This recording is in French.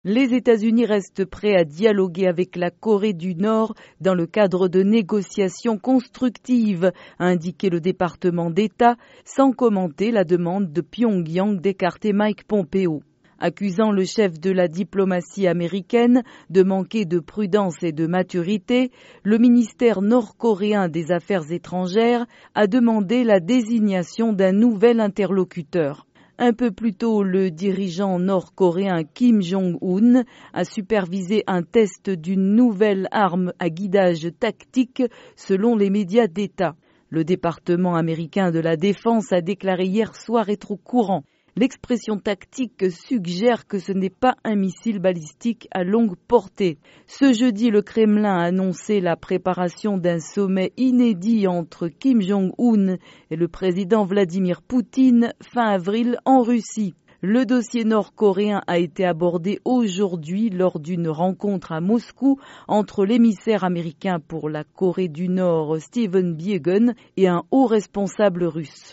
Les États-Unis restent prêts à dialoguer avec la Corée du Nord dans le cadre de négociations constructives, a indiqué le département d'État, sans commenter la demande de Pyongyang d'écarter Mike Pompeo. Accusant le chef de la diplomatie américaine de manquer de prudence et de maturité, le ministère nord-coréen des Affaires étrangères a demandé la désignation d'un nouvel interlocuteur. Un peu plus tôt, le dirigeant nord-coréen Kim Jong-un a supervisé un test d'une nouvelle arme à guidage tactique selon les médias d'État. Le département américain de la Défense a déclaré hier soir être au courant. L'expression tactique suggère que ce n'est pas un missile balistique à longue portée. Ce jeudi, le Kremlin a annoncé la préparation d'un sommet inédit entre Kim Jong-un et le président Vladimir Poutine fin avril en Russie. Le dossier nord-coréen a été abordé aujourd'hui lors d'une rencontre à Moscou entre l'émissaire américain pour la Corée du Nord Stephen Biegun et un haut responsable russe.